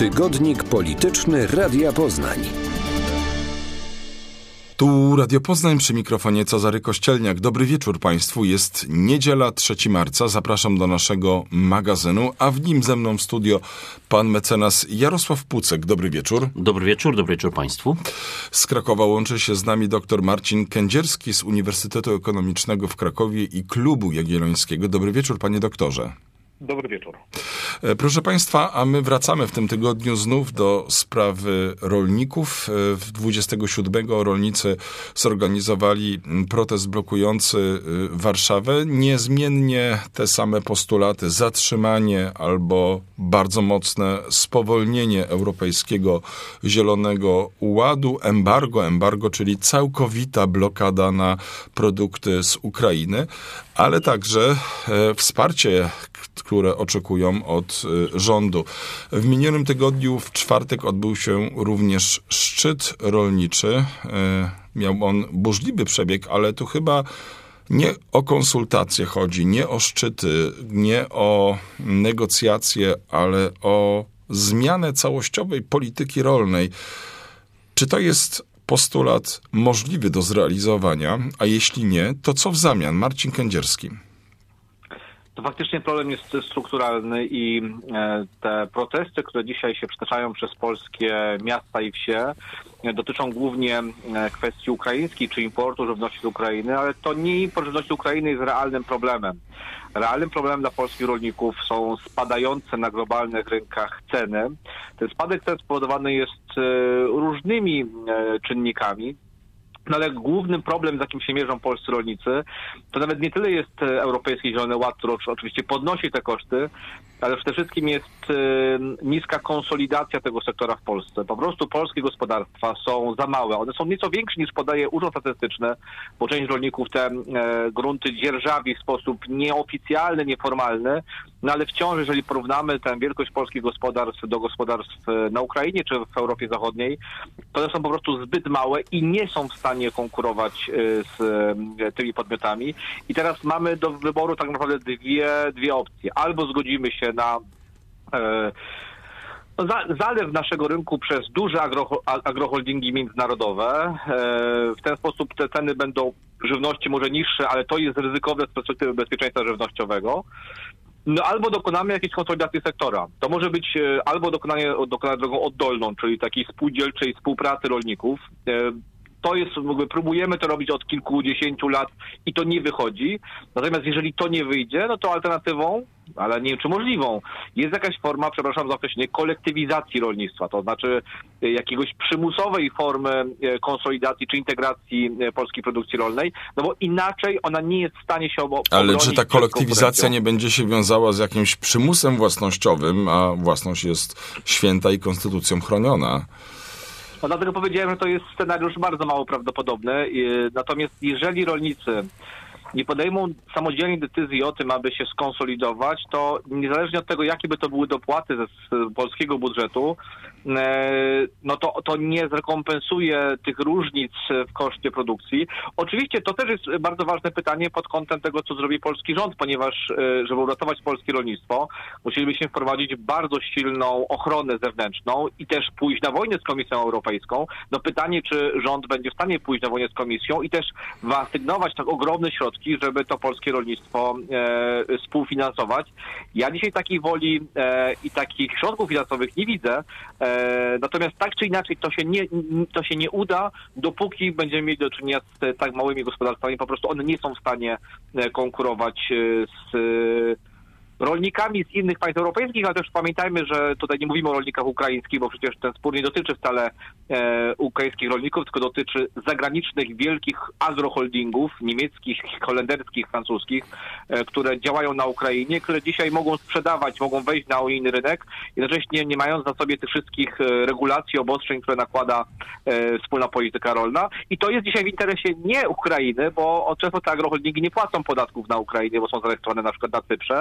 Tygodnik Polityczny Radia Poznań. Tu Radio Poznań, przy mikrofonie Cezary Kościelniak. Dobry wieczór Państwu. Jest niedziela, 3 marca. Zapraszam do naszego magazynu, a w nim ze mną w studio pan mecenas Jarosław Pucek. Dobry wieczór. Dobry wieczór Państwu. Z Krakowa łączy się z nami dr Marcin Kędzierski z Uniwersytetu Ekonomicznego w Krakowie i Klubu Jagiellońskiego. Dobry wieczór, panie doktorze. Dobry wieczór. Proszę Państwa, a my wracamy w tym tygodniu znów do sprawy rolników. 27 rolnicy zorganizowali protest blokujący Warszawę. Niezmiennie te same postulaty: zatrzymanie albo bardzo mocne spowolnienie Europejskiego Zielonego Ładu, embargo, czyli całkowita blokada na produkty z Ukrainy, ale także wsparcie, które oczekują od rządu. W minionym tygodniu, w czwartek, odbył się również szczyt rolniczy. Miał on burzliwy przebieg, ale tu chyba nie o konsultacje chodzi, nie o szczyty, nie o negocjacje, ale o zmianę całościowej polityki rolnej. Czy to jest postulat możliwy do zrealizowania, a jeśli nie, to co w zamian? Marcin Kędzierski. To faktycznie problem jest strukturalny i te protesty, które dzisiaj się przetaczają przez polskie miasta i wsie, dotyczą głównie kwestii ukraińskiej czy importu żywności z Ukrainy, ale to nie import żywności z Ukrainy jest realnym problemem. Realnym problemem dla polskich rolników są spadające na globalnych rynkach ceny. Ten spadek cen spowodowany jest różnymi czynnikami. No ale głównym problem, z jakim się mierzą polscy rolnicy, to nawet nie tyle jest Europejski Zielony Ład, który oczywiście podnosi te koszty, ale przede wszystkim jest niska konsolidacja tego sektora w Polsce. Po prostu polskie gospodarstwa są za małe. One są nieco większe niż podaje Urząd Statystyczny, bo część rolników te grunty dzierżawi w sposób nieoficjalny, nieformalny, no ale wciąż, jeżeli porównamy tę wielkość polskich gospodarstw do gospodarstw na Ukrainie czy w Europie Zachodniej, to one są po prostu zbyt małe i nie są w stanie konkurować z tymi podmiotami. I teraz mamy do wyboru tak naprawdę dwie opcje. Albo zgodzimy się na zalew naszego rynku przez duże agroholdingi międzynarodowe. W ten sposób te ceny będą żywności może niższe, ale to jest ryzykowne z perspektywy bezpieczeństwa żywnościowego. No albo dokonamy jakiejś konsolidacji sektora. To może być albo dokonanie drogą oddolną, czyli takiej spółdzielczej współpracy rolników. To jest, próbujemy to robić od kilkudziesięciu lat i to nie wychodzi. Natomiast jeżeli to nie wyjdzie, no to alternatywą, ale nie wiem czy możliwą, jest jakaś forma, przepraszam za określenie, kolektywizacji rolnictwa. To znaczy jakiegoś przymusowej formy konsolidacji czy integracji polskiej produkcji rolnej, no bo inaczej ona nie jest w stanie się obronić. Ale czy ta kolektywizacja nie będzie się wiązała z jakimś przymusem własnościowym, a własność jest święta i konstytucją chroniona? No dlatego powiedziałem, że to jest scenariusz bardzo mało prawdopodobny. Natomiast jeżeli rolnicy nie podejmą samodzielnie decyzji o tym, aby się skonsolidować, to niezależnie od tego, jakie by to były dopłaty z polskiego budżetu, no to nie zrekompensuje tych różnic w koszcie produkcji. Oczywiście to też jest bardzo ważne pytanie pod kątem tego, co zrobi polski rząd, ponieważ żeby uratować polskie rolnictwo, musielibyśmy wprowadzić bardzo silną ochronę zewnętrzną i też pójść na wojnę z Komisją Europejską. No pytanie, czy rząd będzie w stanie pójść na wojnę z Komisją i też wyasygnować tak ogromne środki, żeby to polskie rolnictwo współfinansować. Ja dzisiaj takiej woli i takich środków finansowych nie widzę. Natomiast tak czy inaczej to się nie uda, dopóki będziemy mieli do czynienia z tak małymi gospodarstwami. Po prostu one nie są w stanie konkurować z rolnikami z innych państw europejskich, ale też pamiętajmy, że tutaj nie mówimy o rolnikach ukraińskich, bo przecież ten spór nie dotyczy wcale ukraińskich rolników, tylko dotyczy zagranicznych, wielkich agroholdingów niemieckich, holenderskich, francuskich, które działają na Ukrainie, które dzisiaj mogą sprzedawać, mogą wejść na unijny rynek, jednocześnie nie mając na sobie tych wszystkich regulacji, obostrzeń, które nakłada wspólna polityka rolna. I to jest dzisiaj w interesie nie Ukrainy, bo często te agroholdingi nie płacą podatków na Ukrainie, bo są zarejestrowane na przykład na Cyprze,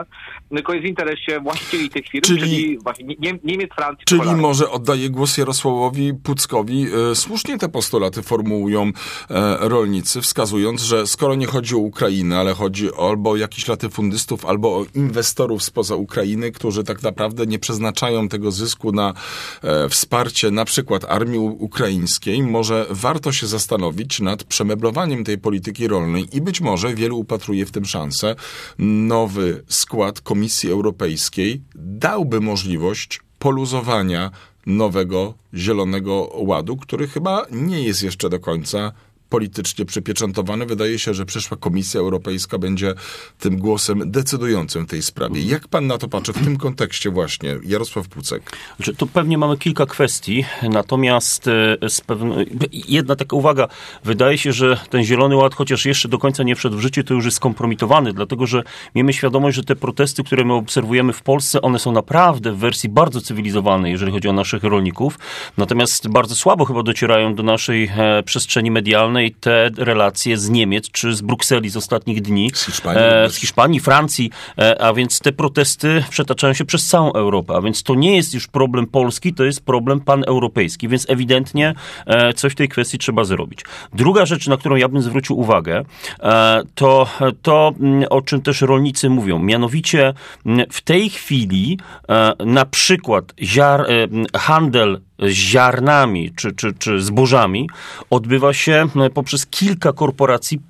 tylko jest w interesie właścicieli tych firm, czyli właśnie Niemiec, Francji. Czyli Holandii. może oddaję głos Jarosławowi Puckowi. Słusznie te postulaty formułują rolnicy, wskazując, że skoro nie chodzi o Ukrainę, ale chodzi albo o jakichś latyfundystów, albo o inwestorów spoza Ukrainy, którzy tak naprawdę nie przeznaczają tego zysku na wsparcie na przykład armii ukraińskiej, może warto się zastanowić nad przemeblowaniem tej polityki rolnej i być może wielu upatruje w tym szansę. Nowy skład Komisji Europejskiej dałby możliwość poluzowania nowego Zielonego Ładu, który chyba nie jest jeszcze do końca politycznie przypieczętowany. Wydaje się, że przyszła Komisja Europejska będzie tym głosem decydującym w tej sprawie. Jak pan na to patrzy w tym kontekście właśnie, Jarosław Pucek? Tu pewnie mamy kilka kwestii, natomiast jedna taka uwaga. Wydaje się, że ten Zielony Ład, chociaż jeszcze do końca nie wszedł w życie, to już jest skompromitowany, dlatego że miejmy świadomość, że te protesty, które my obserwujemy w Polsce, one są naprawdę w wersji bardzo cywilizowanej, jeżeli chodzi o naszych rolników. Natomiast bardzo słabo chyba docierają do naszej przestrzeni medialnej te relacje z Niemiec czy z Brukseli z ostatnich dni, z Hiszpanii, Francji, a więc te protesty przetaczają się przez całą Europę, a więc to nie jest już problem polski, to jest problem paneuropejski, więc ewidentnie coś w tej kwestii trzeba zrobić. Druga rzecz, na którą ja bym zwrócił uwagę, to o czym też rolnicy mówią, mianowicie w tej chwili na przykład handel z ziarnami czy zbożami odbywa się poprzez kilka korporacji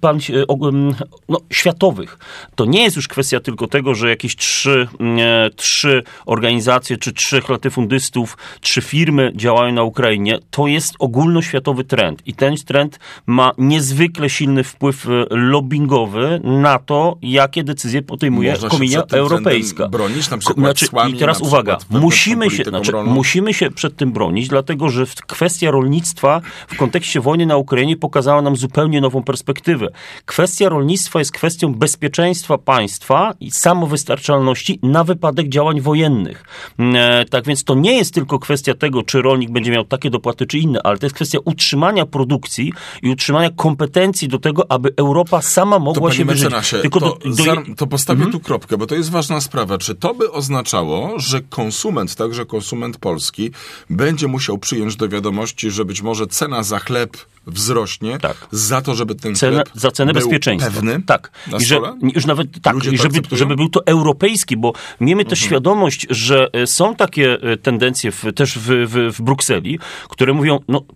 światowych. To nie jest już kwestia tylko tego, że jakieś trzy organizacje czy 3 latyfundystów, 3 firmy działają na Ukrainie. To jest ogólnoświatowy trend i ten trend ma niezwykle silny wpływ lobbingowy na to, jakie decyzje podejmuje Komisja Europejska. Bronić, na przykład I teraz uwaga, musimy się przed tym bronić, dlatego że kwestia rolnictwa w kontekście wojny na Ukrainie pokazała nam zupełnie nową perspektywę. Kwestia rolnictwa jest kwestią bezpieczeństwa państwa i samowystarczalności na wypadek działań wojennych. Tak więc to nie jest tylko kwestia tego, czy rolnik będzie miał takie dopłaty, czy inne, ale to jest kwestia utrzymania produkcji i utrzymania kompetencji do tego, aby Europa sama mogła się wyżyć. To postawię tu kropkę, bo to jest ważna sprawa. Czy to by oznaczało, że konsument, także konsument polski, będzie musiał przyjąć do wiadomości, że być może cena za chleb wzrośnie za to, żeby ten chleb za cenę był bezpieczeństwa. Pewny i już nawet żeby był to europejski, bo miejmy też świadomość, że są takie tendencje też w Brukseli, które mówią,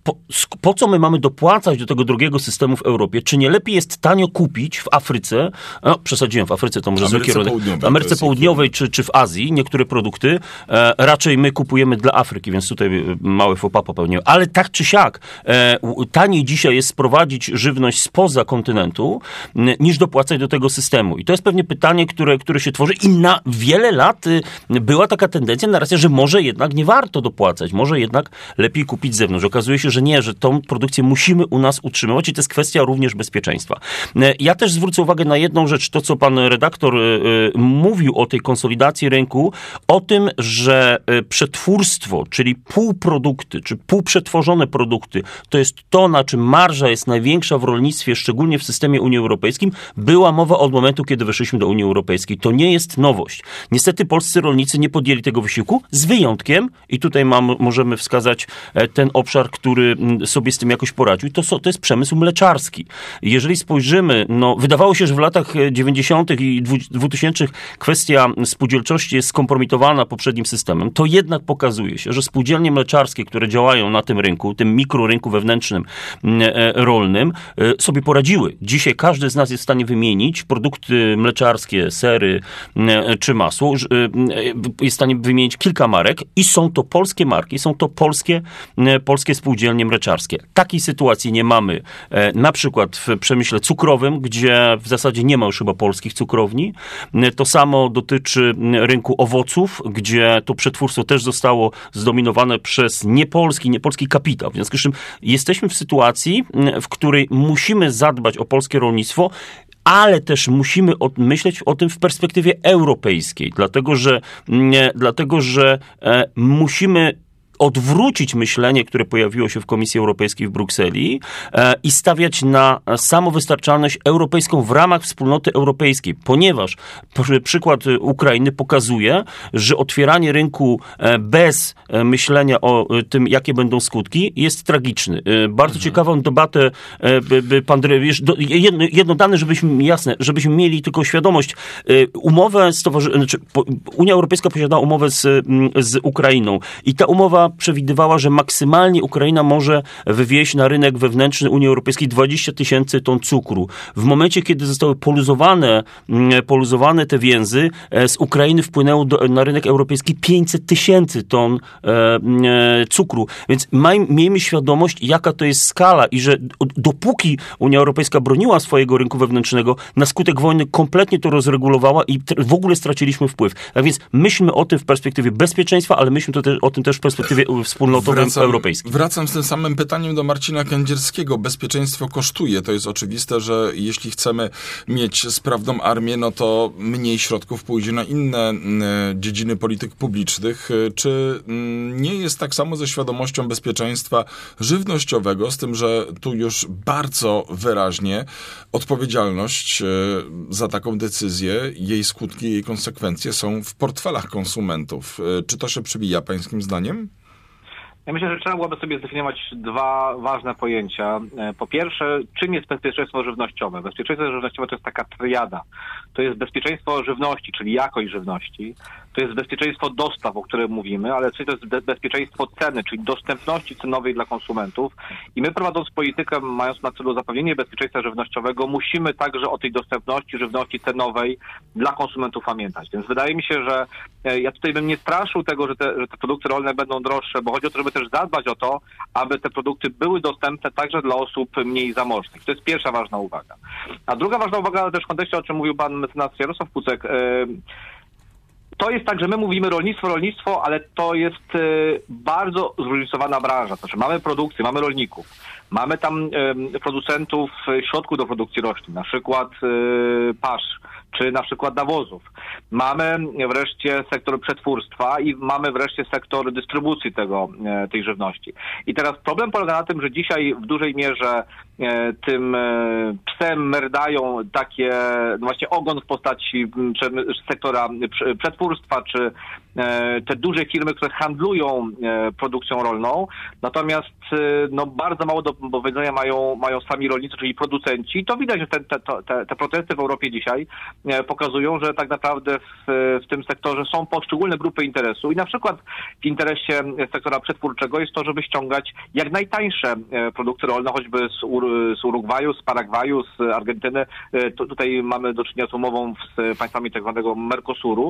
po co my mamy dopłacać do tego drugiego systemu w Europie? Czy nie lepiej jest tanio kupić w Afryce, przesadziłem, w Afryce to może w Ameryce Południowej czy w Azji niektóre produkty, raczej my kupujemy dla Afryki, więc tutaj mały faux pas popełniłem. Ale tak czy siak, taniej dzisiaj jest sprowadzić żywność spoza kontynentu, niż dopłacać do tego systemu. I to jest pewnie pytanie, które się tworzy i na wiele lat była taka tendencja, narracja, że może jednak nie warto dopłacać, może jednak lepiej kupić z zewnątrz. Okazuje się, że nie, że tą produkcję musimy u nas utrzymywać i to jest kwestia również bezpieczeństwa. Ja też zwrócę uwagę na jedną rzecz, to co pan redaktor mówił o tej konsolidacji rynku, o tym, że przetwórstwo, czyli półprodukty, czy półprzetworzone produkty, to jest to, na czym marża jest największa w rolnictwie, szczególnie w systemie Unii Europejskiej, była mowa od momentu, kiedy weszliśmy do Unii Europejskiej. To nie jest nowość. Niestety polscy rolnicy nie podjęli tego wysiłku, z wyjątkiem, i tutaj możemy wskazać ten obszar, który sobie z tym jakoś poradził, to jest przemysł mleczarski. Jeżeli spojrzymy, wydawało się, że w latach 90. i 2000 kwestia spółdzielczości jest skompromitowana poprzednim systemem, to jednak pokazuje się, że spółdzielnie mleczarskie, które działają na tym rynku, tym mikrorynku wewnętrznym rolnym, sobie poradziły. Dzisiaj każdy z nas jest w stanie wymienić produkty mleczarskie, sery czy masło, jest w stanie wymienić kilka marek i są to polskie marki, są to polskie spółdzielnie mleczarskie. Takiej sytuacji nie mamy na przykład w przemyśle cukrowym, gdzie w zasadzie nie ma już chyba polskich cukrowni. To samo dotyczy rynku owoców, gdzie to przetwórstwo też zostało zdominowane przez niepolski kapitał. W związku z czym jesteśmy w sytuacji, w której musimy zadbać o polskie rolnictwo, ale też musimy myśleć o tym w perspektywie europejskiej, dlatego że musimy odwrócić myślenie, które pojawiło się w Komisji Europejskiej w Brukseli i stawiać na samowystarczalność europejską w ramach wspólnoty europejskiej, ponieważ przykład Ukrainy pokazuje, że otwieranie rynku bez myślenia o tym, jakie będą skutki, jest tragiczny. Bardzo ciekawą debatę pan jedno dane, żebyśmy mieli tylko świadomość. Unia Europejska posiadała umowę z Ukrainą i ta umowa przewidywała, że maksymalnie Ukraina może wywieźć na rynek wewnętrzny Unii Europejskiej 20 000 ton cukru. W momencie, kiedy zostały poluzowane te więzy, z Ukrainy wpłynęło na rynek europejski 500 000 ton cukru. Więc miejmy świadomość, jaka to jest skala i że dopóki Unia Europejska broniła swojego rynku wewnętrznego, na skutek wojny kompletnie to rozregulowała i w ogóle straciliśmy wpływ. Tak więc myślmy o tym w perspektywie bezpieczeństwa, ale myślmy o tym też w perspektywie wspólnotowej europejskiej. Wracam z tym samym pytaniem do Marcina Kędzierskiego. Bezpieczeństwo kosztuje. To jest oczywiste, że jeśli chcemy mieć sprawną armię, no to mniej środków pójdzie na inne dziedziny polityk publicznych. Czy nie jest tak samo ze świadomością bezpieczeństwa żywnościowego, z tym, że tu już bardzo wyraźnie odpowiedzialność za taką decyzję, jej skutki, jej konsekwencje są w portfelach konsumentów. Czy to się przebija pańskim zdaniem? Ja myślę, że trzeba byłoby sobie zdefiniować dwa ważne pojęcia. Po pierwsze, czym jest bezpieczeństwo żywnościowe? Bezpieczeństwo żywnościowe to jest taka triada. To jest bezpieczeństwo żywności, czyli jakość żywności. To jest bezpieczeństwo dostaw, o którym mówimy, ale to jest bezpieczeństwo ceny, czyli dostępności cenowej dla konsumentów. I my, prowadząc politykę, mając na celu zapewnienie bezpieczeństwa żywnościowego, musimy także o tej dostępności żywności cenowej dla konsumentów pamiętać. Więc wydaje mi się, że ja tutaj bym nie straszył tego, że te produkty rolne będą droższe, bo chodzi o to, żeby też zadbać o to, aby te produkty były dostępne także dla osób mniej zamożnych. To jest pierwsza ważna uwaga. A druga ważna uwaga też w kontekście, o czym mówił pan mecenas Jarosław Kucek. To jest tak, że my mówimy rolnictwo, ale to jest bardzo zróżnicowana branża. Znaczy mamy produkcję, mamy rolników, mamy tam producentów środków do produkcji roślin, na przykład pasz, czy na przykład nawozów. Mamy wreszcie sektor przetwórstwa i mamy wreszcie sektor dystrybucji tej żywności. I teraz problem polega na tym, że dzisiaj w dużej mierze tym psem merdają takie właśnie ogon w postaci sektora przetwórstwa, czy te duże firmy, które handlują produkcją rolną. Natomiast bardzo mało do powiedzenia mają sami rolnicy, czyli producenci. I to widać, że te protesty w Europie dzisiaj pokazują, że tak naprawdę w tym sektorze są poszczególne grupy interesu i na przykład w interesie sektora przetwórczego jest to, żeby ściągać jak najtańsze produkty rolne, choćby z Urugwaju, z Paragwaju, z Argentyny. Tutaj mamy do czynienia z umową z państwami tak zwanego Mercosuru.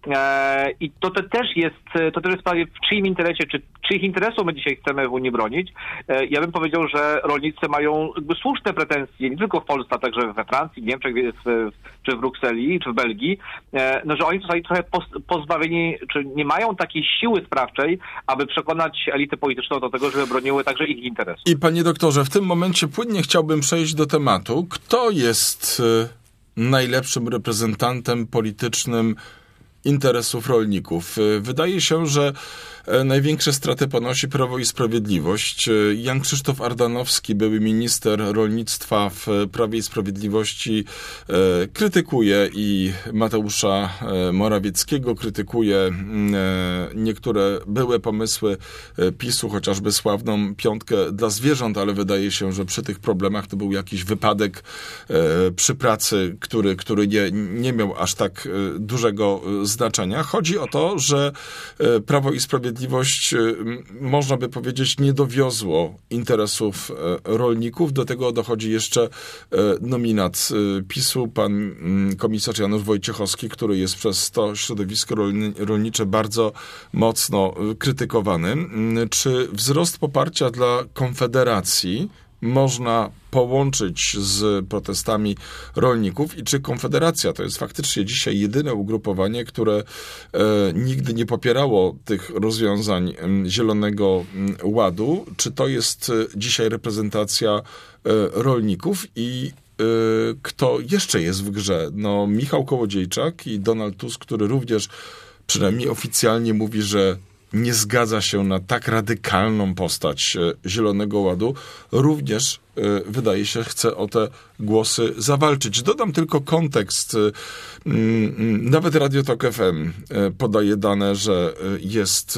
I to też jest sprawie w czyim interesie, czy czyich interesów my dzisiaj chcemy w Unii bronić. Ja bym powiedział, że rolnicy mają słuszne pretensje, nie tylko w Polsce, a także we Francji, w Niemczech, czy w Brukseli, czy w Belgii, że oni zostali trochę pozbawieni, czy nie mają takiej siły sprawczej, aby przekonać elitę polityczną do tego, żeby broniły także ich interesów. I panie doktorze, w tym momencie płynnie chciałbym przejść do tematu. Kto jest najlepszym reprezentantem politycznym interesów rolników? Wydaje się, że największe straty ponosi Prawo i Sprawiedliwość. Jan Krzysztof Ardanowski, były minister rolnictwa w Prawie i Sprawiedliwości, krytykuje i Mateusza Morawieckiego, krytykuje niektóre były pomysły PiS-u, chociażby sławną piątkę dla zwierząt, ale wydaje się, że przy tych problemach to był jakiś wypadek przy pracy, który nie miał aż tak dużego znaczenia. Chodzi o to, że Prawo i Sprawiedliwość, można by powiedzieć, nie dowiozło interesów rolników. Do tego dochodzi jeszcze nominat PiS-u, pan komisarz Janusz Wojciechowski, który jest przez to środowisko rolnicze bardzo mocno krytykowany. Czy wzrost poparcia dla Konfederacji można połączyć z protestami rolników i czy Konfederacja to jest faktycznie dzisiaj jedyne ugrupowanie, które nigdy nie popierało tych rozwiązań Zielonego Ładu? Czy to jest dzisiaj reprezentacja rolników i kto jeszcze jest w grze? No, Michał Kołodziejczak i Donald Tusk, który również przynajmniej oficjalnie mówi, że nie zgadza się na tak radykalną postać Zielonego Ładu, również wydaje się, chce o te głosy zawalczyć. Dodam tylko kontekst. Nawet Radio Tok FM podaje dane, że jest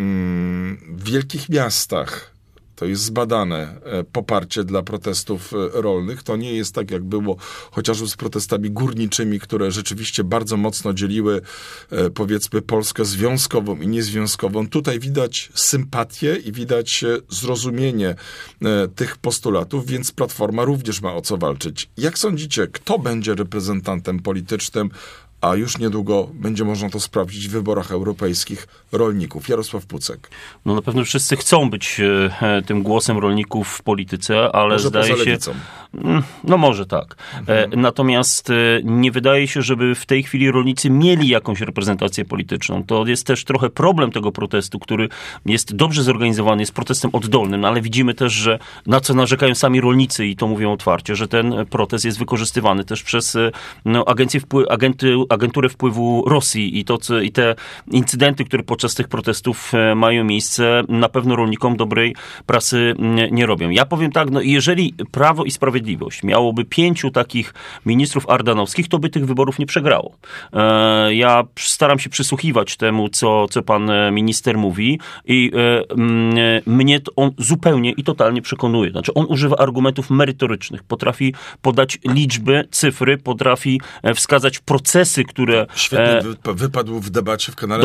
w wielkich miastach, to jest zbadane, poparcie dla protestów rolnych. To nie jest tak, jak było chociażby z protestami górniczymi, które rzeczywiście bardzo mocno dzieliły, powiedzmy, Polskę związkową i niezwiązkową. Tutaj widać sympatię i widać zrozumienie tych postulatów, więc Platforma również ma o co walczyć. Jak sądzicie, kto będzie reprezentantem politycznym, a już niedługo będzie można to sprawdzić w wyborach europejskich, rolników? Jarosław Pucek. No na pewno wszyscy chcą być tym głosem rolników w polityce, ale może zdaje poza się... lewicą. No może tak. Natomiast nie wydaje się, żeby w tej chwili rolnicy mieli jakąś reprezentację polityczną. To jest też trochę problem tego protestu, który jest dobrze zorganizowany, jest protestem oddolnym, ale widzimy też, że na co narzekają sami rolnicy i to mówią otwarcie, że ten protest jest wykorzystywany też przez agenturę wpływu Rosji i te incydenty, które podczas tych protestów mają miejsce, na pewno rolnikom dobrej prasy nie robią. Ja powiem tak, no jeżeli Prawo i Sprawiedliwość miałoby 5 takich ministrów ardanowskich, to by tych wyborów nie przegrało. Ja staram się przysłuchiwać temu, co pan minister mówi i mnie on zupełnie i totalnie przekonuje. Znaczy on używa argumentów merytorycznych, potrafi podać liczby, cyfry, potrafi wskazać procesy, które... Świetnie wypadł w debacie w kanale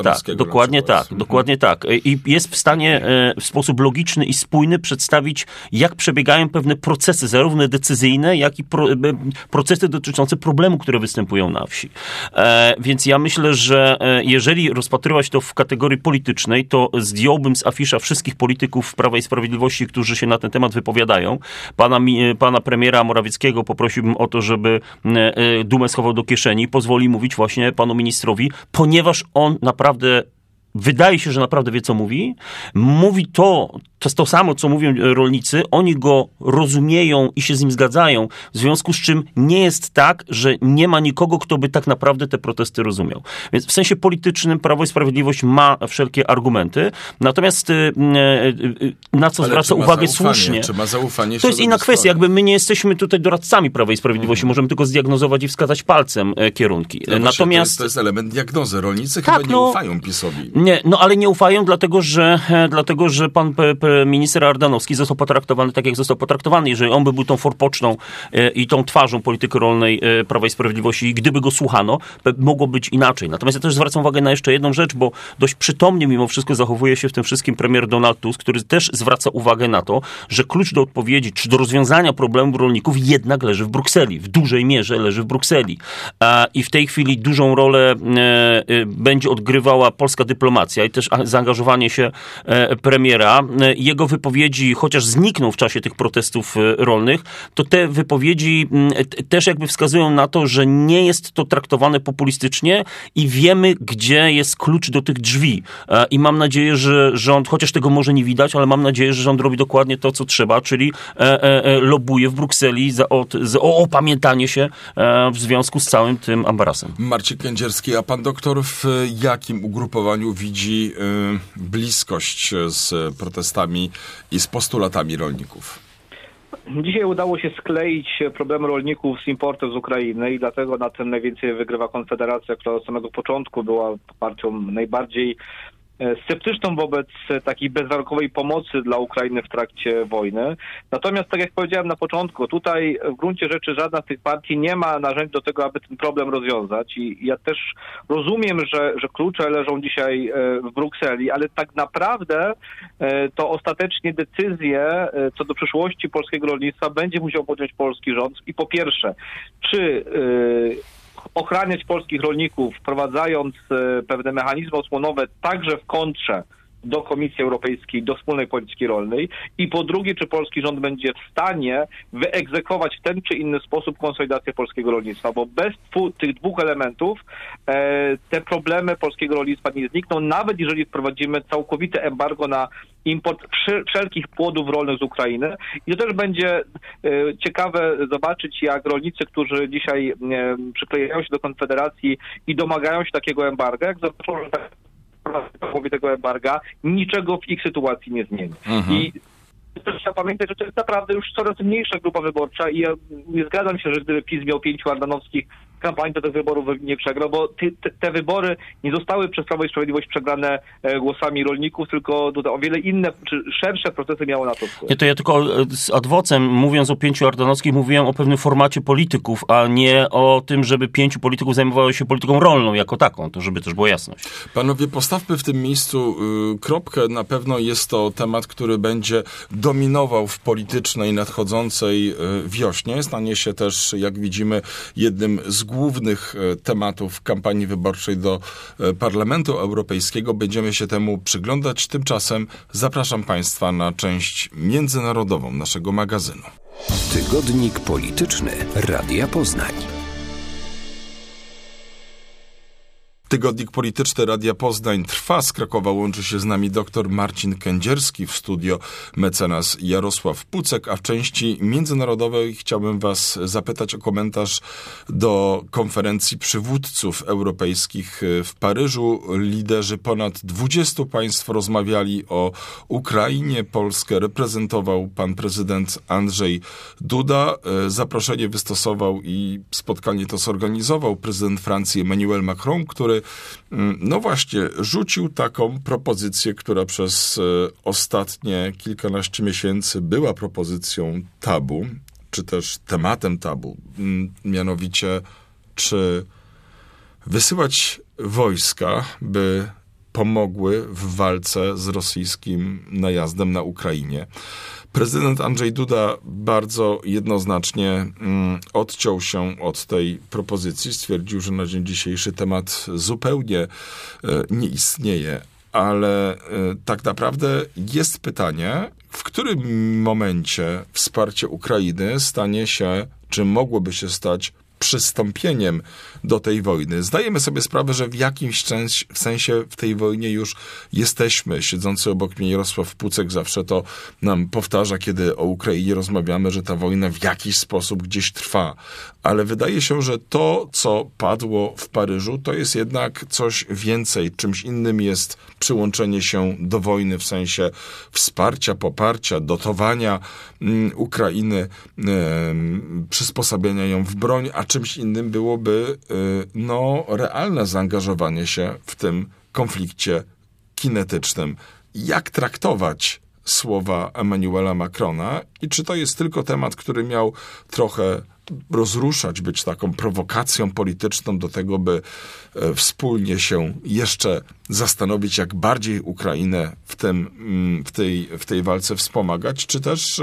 Dokładnie tak. I jest w stanie w sposób logiczny i spójny przedstawić, jak przebiegają pewne procesy, zarówno decyzyjne, jak i procesy dotyczące problemu, które występują na wsi. Więc ja myślę, że jeżeli rozpatrywać to w kategorii politycznej, to zdjąłbym z afisza wszystkich polityków Prawa i Sprawiedliwości, którzy się na ten temat wypowiadają. Pana premiera Morawieckiego poprosiłbym o to, żeby dumę schował do kieszeni i pozwoli mówić właśnie panu ministrowi, ponieważ on naprawdę wydaje się, że naprawdę wie, co mówi. Mówi to jest to samo, co mówią rolnicy. Oni go rozumieją i się z nim zgadzają, w związku z czym nie jest tak, że nie ma nikogo, kto by tak naprawdę te protesty rozumiał. Więc w sensie politycznym Prawo i Sprawiedliwość ma wszelkie argumenty, natomiast na co zwraca uwagę słusznie... Czy ma zaufanie? To jest inna kwestia. Jakby my nie jesteśmy tutaj doradcami Prawa i Sprawiedliwości, możemy tylko zdiagnozować i wskazać palcem kierunki. No natomiast to jest element diagnozy. Rolnicy chyba nie ufają PiS-owi. Nie, ale nie ufają, dlatego że pan minister Ardanowski został potraktowany tak, jak został potraktowany. Jeżeli on by był tą forpoczną i tą twarzą polityki rolnej Prawa i Sprawiedliwości i gdyby go słuchano, mogło być inaczej. Natomiast ja też zwracam uwagę na jeszcze jedną rzecz, bo dość przytomnie mimo wszystko zachowuje się w tym wszystkim premier Donald Tusk, który też zwraca uwagę na to, że klucz do odpowiedzi, czy do rozwiązania problemów rolników jednak leży w Brukseli. W dużej mierze leży w Brukseli. I w tej chwili dużą rolę będzie odgrywała polska dyplomacja i też zaangażowanie się premiera. Jego wypowiedzi, chociaż znikną w czasie tych protestów rolnych, to te wypowiedzi też jakby wskazują na to, że nie jest to traktowane populistycznie i wiemy, gdzie jest klucz do tych drzwi. I mam nadzieję, że rząd, chociaż tego może nie widać, ale mam nadzieję, że rząd robi dokładnie to, co trzeba, czyli lobuje w Brukseli o opamiętanie się w związku z całym tym ambarasem. Marcin Kędzierski, a pan doktor w jakim ugrupowaniu widzi bliskość z protestami i z postulatami rolników? Dzisiaj udało się skleić problem rolników z importem z Ukrainy i dlatego na tym najwięcej wygrywa Konfederacja, która od samego początku była partią najbardziej sceptyczną wobec takiej bezwarunkowej pomocy dla Ukrainy w trakcie wojny. Natomiast, tak jak powiedziałem na początku, tutaj w gruncie rzeczy żadna z tych partii nie ma narzędzi do tego, aby ten problem rozwiązać. I ja też rozumiem, że klucze leżą dzisiaj w Brukseli, ale tak naprawdę to ostatecznie decyzję co do przyszłości polskiego rolnictwa będzie musiał podjąć polski rząd. I po pierwsze, czy ochraniać polskich rolników, wprowadzając pewne mechanizmy osłonowe także w kontrze do Komisji Europejskiej, do wspólnej polityki rolnej i po drugie, czy polski rząd będzie w stanie wyegzekwować w ten czy inny sposób konsolidację polskiego rolnictwa, bo bez tych dwóch elementów te problemy polskiego rolnictwa nie znikną, nawet jeżeli wprowadzimy całkowite embargo na import wszelkich płodów rolnych z Ukrainy. I to też będzie ciekawe zobaczyć, jak rolnicy, którzy dzisiaj przyklejają się do Konfederacji i domagają się takiego embarga, jak zobaczą, że połowie tego embarga, niczego w ich sytuacji nie zmieni. I też trzeba pamiętać, że to jest naprawdę już coraz mniejsza grupa wyborcza i ja nie zgadzam się, że gdyby PiS miał 5 ardanowskich kampań, to tych wyborów nie przegrał, bo te wybory nie zostały przez Prawo i Sprawiedliwość przegrane głosami rolników, tylko tutaj o wiele inne, czy szersze procesy miało na to wpływ. Nie, to ja tylko z ad vocem, mówiąc o 5 ardanowskich, mówiłem o pewnym formacie polityków, a nie o tym, żeby 5 polityków zajmowało się polityką rolną jako taką, to żeby też była jasność. Panowie, postawmy w tym miejscu kropkę. Na pewno jest to temat, który będzie dominował w politycznej nadchodzącej wiośnie. Stanie się też, jak widzimy, jednym z głównych tematów kampanii wyborczej do Parlamentu Europejskiego. Będziemy się temu przyglądać. Tymczasem zapraszam Państwa na część międzynarodową naszego magazynu. Tygodnik polityczny Radia Poznań. Tygodnik polityczny Radia Poznań trwa. Z Krakowa łączy się z nami dr Marcin Kędzierski, w studio mecenas Jarosław Pucek, a w części międzynarodowej chciałbym was zapytać o komentarz do konferencji przywódców europejskich w Paryżu. Liderzy ponad 20 państw rozmawiali o Ukrainie. Polskę reprezentował pan prezydent Andrzej Duda. Zaproszenie wystosował i spotkanie to zorganizował prezydent Francji Emmanuel Macron, który no właśnie rzucił taką propozycję, która przez ostatnie kilkanaście miesięcy była propozycją tabu, czy też tematem tabu. Mianowicie, czy wysyłać wojska, by pomogły w walce z rosyjskim najazdem na Ukrainie. Prezydent Andrzej Duda bardzo jednoznacznie odciął się od tej propozycji. Stwierdził, że na dzień dzisiejszy temat zupełnie nie istnieje. Ale tak naprawdę jest pytanie, w którym momencie wsparcie Ukrainy stanie się, czy mogłoby się stać przystąpieniem do tej wojny. Zdajemy sobie sprawę, że w jakimś sensie w tej wojnie już jesteśmy. Siedzący obok mnie Jarosław Pucek zawsze to nam powtarza, kiedy o Ukrainie rozmawiamy, że ta wojna w jakiś sposób gdzieś trwa. Ale wydaje się, że to, co padło w Paryżu, to jest jednak coś więcej. Czymś innym jest przyłączenie się do wojny w sensie wsparcia, poparcia, dotowania Ukrainy, przysposabiania ją w broń, a czymś innym byłoby realne zaangażowanie się w tym konflikcie kinetycznym. Jak traktować słowa Emmanuela Macrona i czy to jest tylko temat, który miał trochę rozruszać, być taką prowokacją polityczną do tego, by wspólnie się jeszcze zastanowić, jak bardziej Ukrainę w tej walce wspomagać, czy też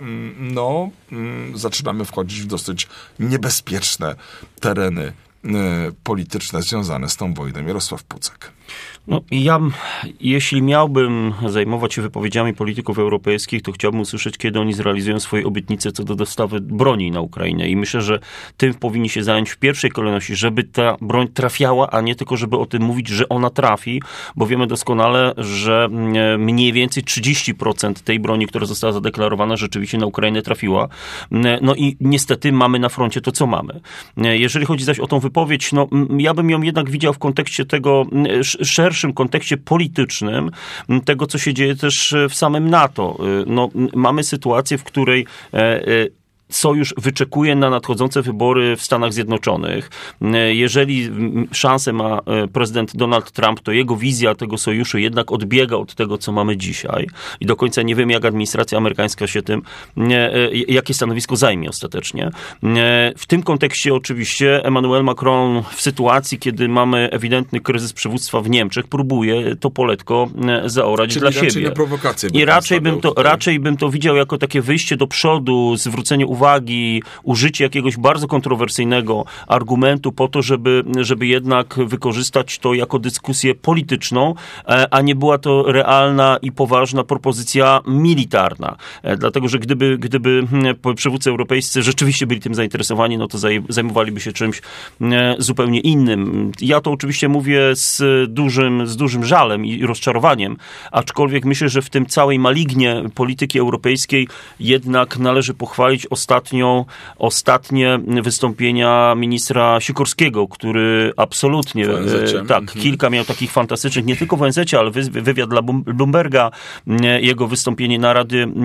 zaczynamy wchodzić w dosyć niebezpieczne tereny polityczne związane z tą wojną. Jarosław Pucek. Ja, jeśli miałbym zajmować się wypowiedziami polityków europejskich, to chciałbym usłyszeć, kiedy oni zrealizują swoje obietnice co do dostawy broni na Ukrainę. I myślę, że tym powinni się zająć w pierwszej kolejności, żeby ta broń trafiała, a nie tylko, żeby o tym mówić, że ona trafi, bo wiemy doskonale, że mniej więcej 30% tej broni, która została zadeklarowana, rzeczywiście na Ukrainę trafiła. No i niestety mamy na froncie to, co mamy. Jeżeli chodzi zaś o tą wypowiedź, ja bym ją jednak widział w kontekście tego, szerszym kontekście politycznym tego, co się dzieje też w samym NATO. Mamy sytuację, w której Sojusz wyczekuje na nadchodzące wybory w Stanach Zjednoczonych. Jeżeli szansę ma prezydent Donald Trump, to jego wizja tego sojuszu jednak odbiega od tego, co mamy dzisiaj. I do końca nie wiem, jak administracja amerykańska się tym, jakie stanowisko zajmie ostatecznie. W tym kontekście oczywiście Emmanuel Macron w sytuacji, kiedy mamy ewidentny kryzys przywództwa w Niemczech, próbuje to poletko zaorać czyli dla siebie. Na prowokację. I raczej bym to widział jako takie wyjście do przodu, zwrócenie uwagi, użycie jakiegoś bardzo kontrowersyjnego argumentu po to, żeby jednak wykorzystać to jako dyskusję polityczną, a nie była to realna i poważna propozycja militarna. Dlatego, że gdyby przywódcy europejscy rzeczywiście byli tym zainteresowani, no to zajmowaliby się czymś zupełnie innym. Ja to oczywiście mówię z dużym żalem i rozczarowaniem, aczkolwiek myślę, że w tym całej malignie polityki europejskiej jednak należy pochwalić ostatnio ostatnie wystąpienia ministra Sikorskiego, który absolutnie, kilka miał takich fantastycznych, nie tylko w ONZ-cie, ale wywiad dla Bloomberga, jego wystąpienie na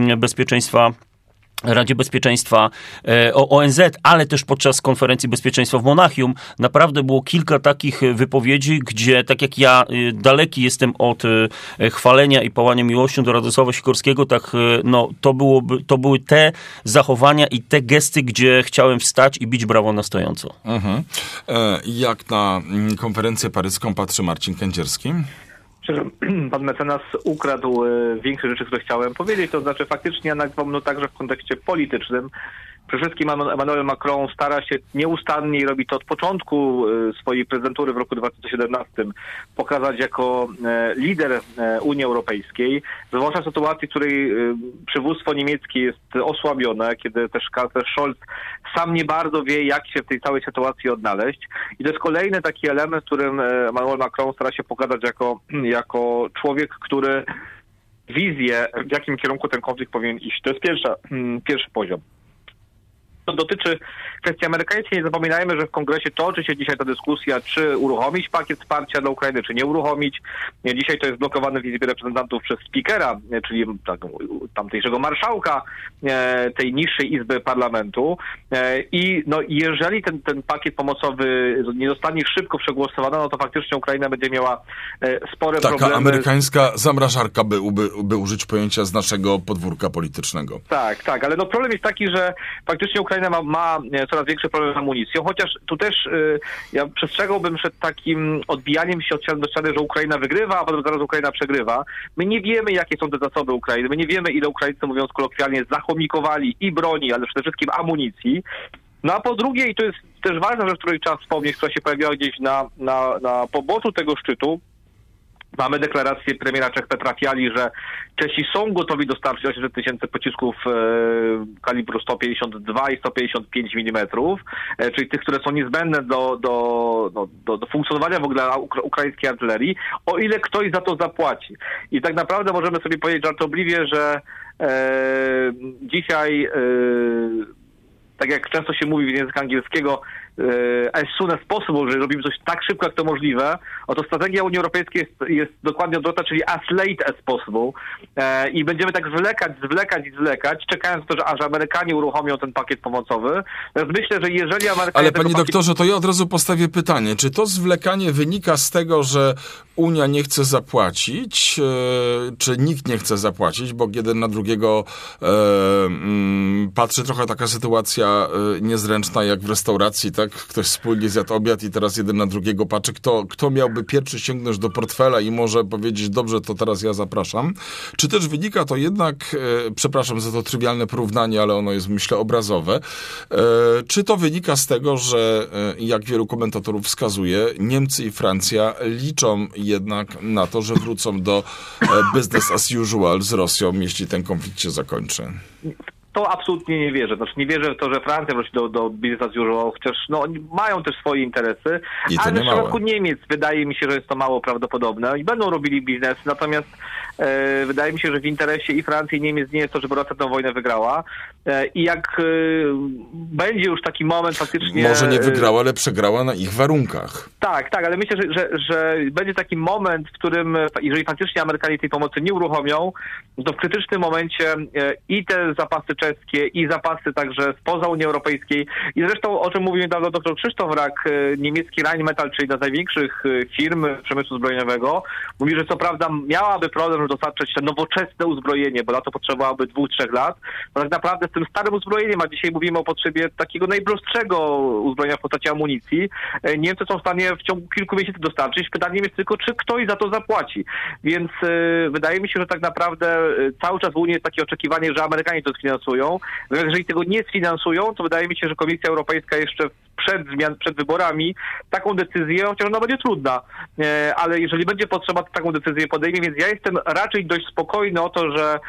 Radzie Bezpieczeństwa ONZ, ale też podczas konferencji bezpieczeństwa w Monachium. Naprawdę było kilka takich wypowiedzi, gdzie tak jak ja daleki jestem od chwalenia i pałania miłością do Radosława Sikorskiego, tak to były te zachowania i te gesty, gdzie chciałem wstać i bić brawo na stojąco. Jak na konferencję paryską patrzy Marcin Kędzierski? Pan mecenas ukradł większe rzeczy, które chciałem powiedzieć, to znaczy faktycznie nazwałbym także w kontekście politycznym. Przede wszystkim Emmanuel Macron stara się nieustannie i robi to od początku swojej prezydentury w roku 2017 pokazać jako lider Unii Europejskiej, zwłaszcza w sytuacji, w której przywództwo niemieckie jest osłabione, kiedy też kanclerz Scholz sam nie bardzo wie, jak się w tej całej sytuacji odnaleźć. I to jest kolejny taki element, w którym Emmanuel Macron stara się pokazać jako człowiek, który wizję, w jakim kierunku ten konflikt powinien iść. To jest pierwszy poziom. To dotyczy kwestii amerykańskiej. Nie zapominajmy, że w Kongresie toczy się dzisiaj ta dyskusja, czy uruchomić pakiet wsparcia dla Ukrainy, czy nie uruchomić. Dzisiaj to jest blokowane w Izbie Reprezentantów przez speakera, czyli tamtejszego marszałka tej niższej Izby Parlamentu. I jeżeli ten pakiet pomocowy nie zostanie szybko przegłosowany, no to faktycznie Ukraina będzie miała spore problemy. Taka amerykańska zamrażarka, by użyć pojęcia z naszego podwórka politycznego. Tak, ale problem jest taki, że faktycznie Ukraina ma coraz większy problem z amunicją, chociaż tu też ja przestrzegałbym przed takim odbijaniem się od ściany do ściany, że Ukraina wygrywa, a potem zaraz Ukraina przegrywa. My nie wiemy, jakie są te zasoby Ukrainy, my nie wiemy, ile Ukraińcy, mówiąc kolokwialnie, zachomikowali i broni, ale przede wszystkim amunicji. No a po drugie, i to jest też ważna rzecz, której trzeba wspomnieć, która się pojawiła gdzieś na poboczu tego szczytu, mamy deklarację premiera Czech Petra Fialy, że Czesi są gotowi dostarczyć 800 000 pocisków kalibru 152 i 155 mm, czyli tych, które są niezbędne do funkcjonowania w ogóle ukraińskiej artylerii, o ile ktoś za to zapłaci. I tak naprawdę możemy sobie powiedzieć żartobliwie, że dzisiaj, tak jak często się mówi w języku angielskiego, as soon as possible, że robimy coś tak szybko, jak to możliwe, oto strategia Unii Europejskiej jest dokładnie odwrotna, czyli as late as possible i będziemy tak zwlekać, czekając na to, aż Amerykanie uruchomią ten pakiet pomocowy. Więc myślę, że jeżeli Amerykanie... Ale panie doktorze, to ja od razu postawię pytanie. Czy to zwlekanie wynika z tego, że Unia nie chce zapłacić, czy nikt nie chce zapłacić, bo jeden na drugiego patrzy trochę taka sytuacja niezręczna jak w restauracji, tak? Ktoś wspólnie zjadł obiad i teraz jeden na drugiego patrzy, kto miałby pierwszy sięgnąć do portfela i może powiedzieć, dobrze, to teraz ja zapraszam. Czy też wynika to jednak, przepraszam za to trywialne porównanie, ale ono jest, myślę, obrazowe, czy to wynika z tego, że jak wielu komentatorów wskazuje, Niemcy i Francja liczą jednak na to, że wrócą do business as usual z Rosją, jeśli ten konflikt się zakończy? To absolutnie nie wierzę. Znaczy nie wierzę w to, że Francja wróci do business as usual, chociaż oni mają też swoje interesy, ale w przypadku Niemiec wydaje mi się, że jest to mało prawdopodobne i będą robili biznes, natomiast wydaje mi się, że w interesie i Francji, i Niemiec nie jest to, żeby Rosja tę wojnę wygrała. I jak będzie już taki moment faktycznie... Może nie wygrała, ale przegrała na ich warunkach. Tak, ale myślę, że będzie taki moment, w którym jeżeli faktycznie Amerykanie tej pomocy nie uruchomią, to w krytycznym momencie i te zapasy czeskie, i zapasy także spoza Unii Europejskiej, i zresztą o czym mówił niedawno dr Krzysztof Rak, niemiecki Rheinmetall, czyli jedna z największych firm przemysłu zbrojeniowego, mówi, że co prawda miałaby problem, żeby dostarczyć te nowoczesne uzbrojenie, bo na to potrzebowałoby 2-3 lat, no tak naprawdę z tym starym uzbrojeniem, a dzisiaj mówimy o potrzebie takiego najprostszego uzbrojenia w postaci amunicji, Niemcy są w stanie w ciągu kilku miesięcy dostarczyć. Pytaniem jest tylko, czy ktoś za to zapłaci. Więc wydaje mi się, że tak naprawdę cały czas w Unii jest takie oczekiwanie, że Amerykanie to sfinansują. Natomiast jeżeli tego nie sfinansują, to wydaje mi się, że Komisja Europejska jeszcze przed wyborami taką decyzję, chociaż ona będzie trudna, ale jeżeli będzie potrzeba, to taką decyzję podejmie, więc ja jestem raczej dość spokojny o to, że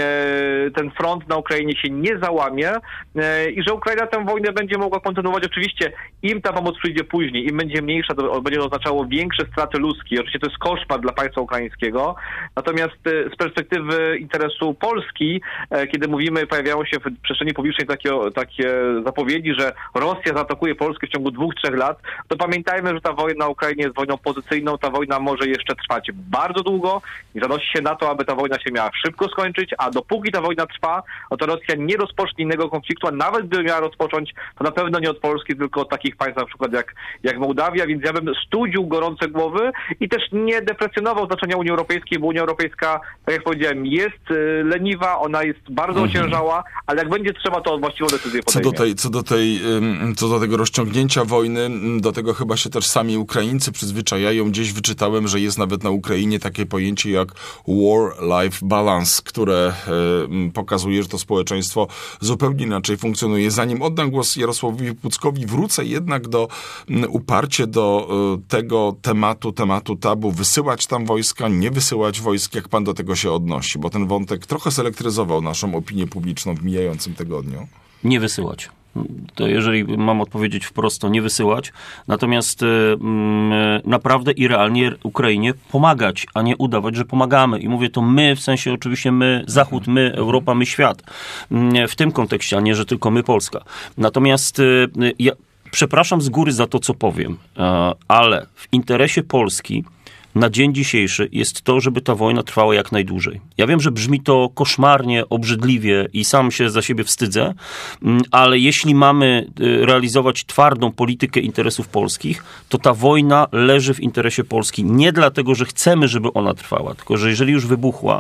ten front na Ukrainie się nie załamie i że Ukraina tę wojnę będzie mogła kontynuować. Oczywiście im ta pomoc przyjdzie później, im będzie mniejsza, to będzie oznaczało większe straty ludzkie. Oczywiście to jest koszmar dla państwa ukraińskiego, natomiast z perspektywy interesu Polski, kiedy mówimy, pojawiają pojawiają się w przestrzeni publicznej takie zapowiedzi, że Rosja zaatakuje Polskę w ciągu 2-3 lat, to pamiętajmy, że ta wojna na Ukrainie jest wojną pozycyjną, ta wojna może jeszcze trwać bardzo długo i zanosi się na to, aby ta wojna się miała szybko skończyć, a dopóki ta wojna trwa, no to Rosja nie rozpocznie innego konfliktu, a nawet gdyby miała rozpocząć, to na pewno nie od Polski, tylko od takich państw na przykład jak Mołdawia, więc ja bym studził gorące głowy i też nie deprecjonował znaczenia Unii Europejskiej, bo Unia Europejska, tak jak powiedziałem, jest leniwa, ona jest bardzo ociężała, ale jak będzie trzeba, to właściwą decyzję podejmie. Co do tego rozciągnięcia wojny, do tego chyba się też sami Ukraińcy przyzwyczajają. Gdzieś wyczytałem, że jest nawet na Ukrainie takie pojęcie jak war-life balance, które pokazuje, że to społeczeństwo zupełnie inaczej funkcjonuje. Zanim oddam głos Jarosławowi Puckowi, wrócę jednak uparcie do tego tematu tabu. Wysyłać tam wojska, nie wysyłać wojsk. Jak pan do tego się odnosi? Bo ten wątek trochę zelektryzował naszą opinię publiczną w mijającym tygodniu. Nie wysyłać. To jeżeli mam odpowiedzieć wprost, to nie wysyłać. Natomiast naprawdę i realnie Ukrainie pomagać, a nie udawać, że pomagamy. I mówię to my, w sensie oczywiście my, Zachód, my, Europa, my, świat. W tym kontekście, a nie, że tylko my, Polska. Natomiast ja przepraszam z góry za to, co powiem, ale w interesie Polski na dzień dzisiejszy jest to, żeby ta wojna trwała jak najdłużej. Ja wiem, że brzmi to koszmarnie, obrzydliwie i sam się za siebie wstydzę, ale jeśli mamy realizować twardą politykę interesów polskich, to ta wojna leży w interesie Polski. Nie dlatego, że chcemy, żeby ona trwała, tylko że jeżeli już wybuchła,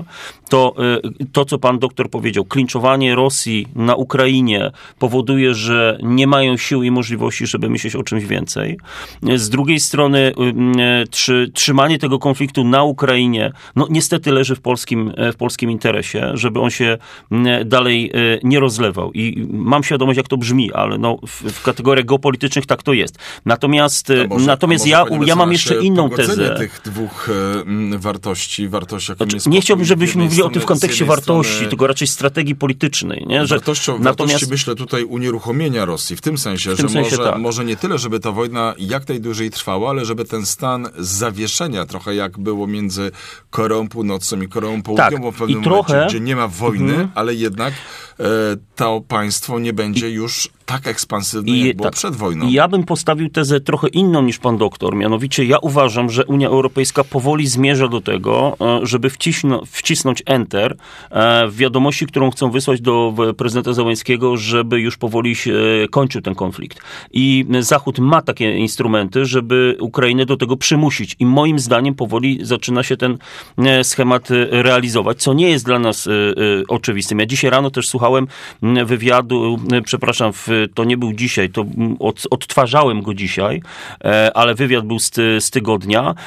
to co pan doktor powiedział, klinczowanie Rosji na Ukrainie powoduje, że nie mają sił i możliwości, żeby myśleć o czymś więcej. Z drugiej strony trzymanie tego konfliktu na Ukrainie, no niestety leży w polskim interesie, żeby on się dalej nie rozlewał. I mam świadomość, jak to brzmi, ale no w kategoriach geopolitycznych tak to jest. Natomiast ja mam jeszcze inną tezę. Tych dwóch wartości, jakim jest nie chciałbym, żebyśmy mówili o tym w kontekście wartości, tylko raczej strategii politycznej. Nie? Wartości myślę tutaj unieruchomienia Rosji, w tym sensie, może nie tyle, żeby ta wojna jak najdłużej trwała, ale żeby ten stan zawieszenia, trochę jak było między Koreą Północną i Koreą Południową, bo w pewnym momencie, gdzie nie ma wojny, ale jednak to państwo nie będzie już tak ekspansywne, jak było przed wojną. I ja bym postawił tezę trochę inną niż pan doktor. Mianowicie ja uważam, że Unia Europejska powoli zmierza do tego, żeby wcisnąć enter w wiadomości, którą chcą wysłać do prezydenta Zełenskiego, żeby już powoli się kończył ten konflikt. I Zachód ma takie instrumenty, żeby Ukrainę do tego przymusić. I moim zdaniem powoli zaczyna się ten schemat realizować, co nie jest dla nas oczywistym. Ja dzisiaj rano też słuchałem wywiadu, to nie był dzisiaj, to odtwarzałem go dzisiaj, ale wywiad był z tygodnia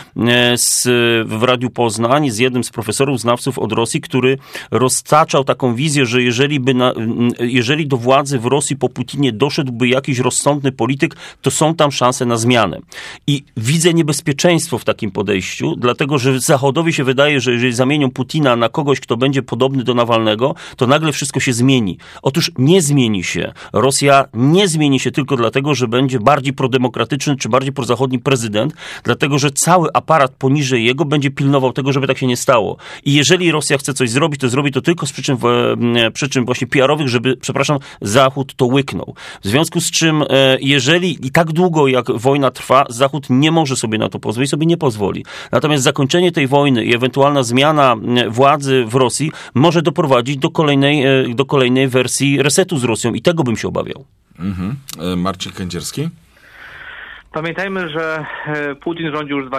w Radiu Poznań z jednym z profesorów znawców od Rosji, który roztaczał taką wizję, że jeżeli do władzy w Rosji po Putinie doszedłby jakiś rozsądny polityk, to są tam szanse na zmianę. I widzę niebezpieczeństwo w takim podejściu, dlatego że Zachodowi się wydaje, że jeżeli zamienią Putina na kogoś, kto będzie podobny do Nawalnego, to nagle wszystko się zmieni. Otóż nie zmieni się. Rosja nie zmieni się tylko dlatego, że będzie bardziej prodemokratyczny czy bardziej prozachodni prezydent, dlatego, że cały aparat poniżej jego będzie pilnował tego, żeby tak się nie stało. I jeżeli Rosja chce coś zrobić, to zrobi to tylko z przyczyn właśnie PR-owych, żeby, Zachód to łyknął. W związku z czym, jeżeli i tak długo jak wojna trwa, Zachód nie może sobie na to pozwolić, sobie nie pozwoli. Natomiast zakończenie tej wojny i ewentualna zmiana władzy w Rosji może doprowadzić do kolejnej wersji resetu z Rosją i tego bym się obawiał. Marcin Kędzierski? Pamiętajmy, że Putin rządzi już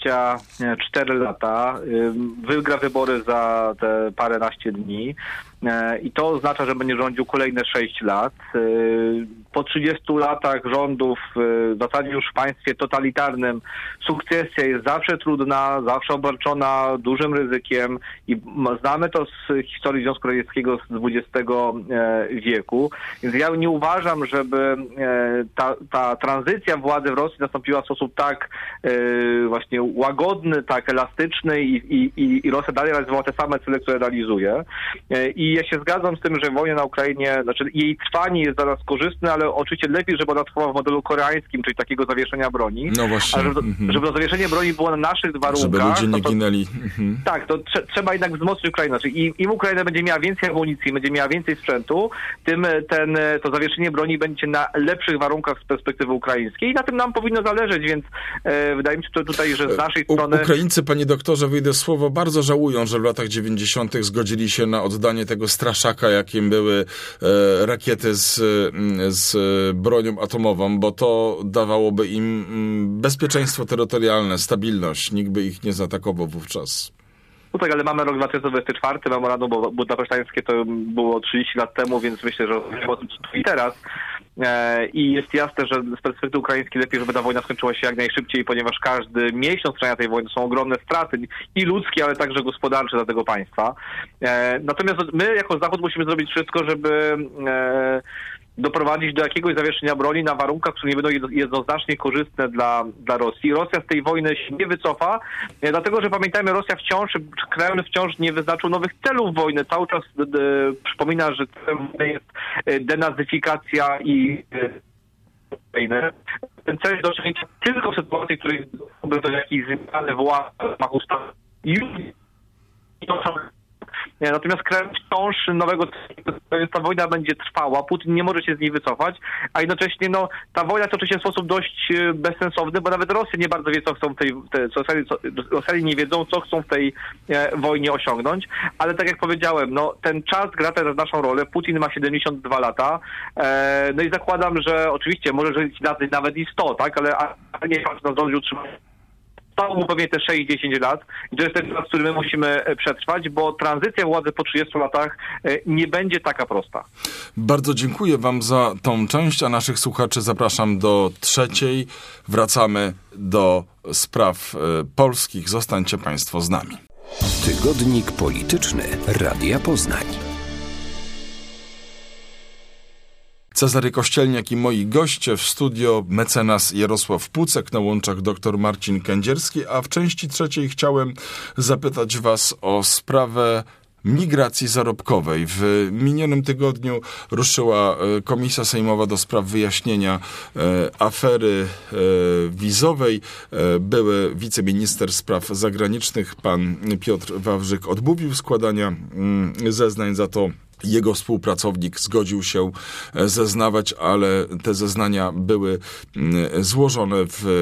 24 lata, wygra wybory za te paręnaście dni i to oznacza, że będzie rządził kolejne 6 lat. Po 30 latach rządów, w zasadzie już w państwie totalitarnym, sukcesja jest zawsze trudna, zawsze obarczona dużym ryzykiem i znamy to z historii Związku Radzieckiego z XX wieku. Więc ja nie uważam, żeby ta tranzycja władzy w Rosji nastąpiła w sposób tak właśnie łagodny, tak elastyczny i Rosja dalej realizowała te same cele, które realizuje. I I ja się zgadzam z tym, że wojna na Ukrainie, znaczy jej trwanie jest dla nas korzystne, ale oczywiście lepiej, żeby ona trwała w modelu koreańskim, czyli takiego zawieszenia broni. No właśnie. Ale żeby to zawieszenie broni było na naszych warunkach. Żeby ludzie nie ginęli. Tak, to trzeba jednak wzmocnić Ukrainę. Znaczy im Ukraina będzie miała więcej amunicji, będzie miała więcej sprzętu, tym to zawieszenie broni będzie na lepszych warunkach z perspektywy ukraińskiej i na tym nam powinno zależeć, więc wydaje mi się tutaj, że z naszej strony... Ukraińcy, panie doktorze, wyjdę słowo, bardzo żałują, że w latach 90. zgodzili się na oddanie tego straszaka, jakim były rakiety z bronią atomową, bo to dawałoby im bezpieczeństwo terytorialne, stabilność. Nikt by ich nie zaatakował wówczas. No tak, ale mamy rok 2024, memorandum budapesztańskie to było 30 lat temu, więc myślę, że o tym i teraz. I jest jasne, że z perspektywy ukraińskiej lepiej, żeby ta wojna skończyła się jak najszybciej, ponieważ każdy miesiąc trwania tej wojny są ogromne straty i ludzkie, ale także gospodarcze dla tego państwa. Natomiast my jako Zachód musimy zrobić wszystko, żeby doprowadzić do jakiegoś zawieszenia broni na warunkach, które nie będą jednoznacznie korzystne dla Rosji. Rosja z tej wojny się nie wycofa, dlatego że pamiętajmy, Rosja Kreml wciąż nie wyznaczył nowych celów wojny. Cały czas przypomina, że celem wojny jest denazyfikacja i wojny. Ten cel jest do osiągnięcia tylko w sytuacji, w której były do jakiejś zmiany władzy w ramach ustawy. Natomiast Kreml wciąż nowego, ta wojna będzie trwała, Putin nie może się z niej wycofać, a jednocześnie ta wojna toczy się w sposób dość bezsensowny, bo nawet Rosja nie bardzo wie, co chcą Rosjanie nie wiedzą, co chcą w tej wojnie osiągnąć, ale tak jak powiedziałem, ten czas gra teraz naszą rolę, Putin ma 72 lata, no i zakładam, że oczywiście może żyć nawet i 100, tak, ale nie zdąży utrzymać. Stało mu pewnie te 6-10 lat i to jest ten czas, który my musimy przetrwać, bo tranzycja władzy po 30 latach nie będzie taka prosta. Bardzo dziękuję wam za tą część, a naszych słuchaczy zapraszam do trzeciej. Wracamy do spraw polskich. Zostańcie państwo z nami. Tygodnik polityczny Radia Poznań. Cezary Kościelniak i moi goście w studio, mecenas Jarosław Pucek, na łączach dr Marcin Kędzierski, a w części trzeciej chciałem zapytać was o sprawę migracji zarobkowej. W minionym tygodniu ruszyła Komisja Sejmowa do spraw wyjaśnienia afery wizowej. Były wiceminister spraw zagranicznych, pan Piotr Wawrzyk, odmówił składania zeznań, za to jego współpracownik zgodził się zeznawać, ale te zeznania były złożone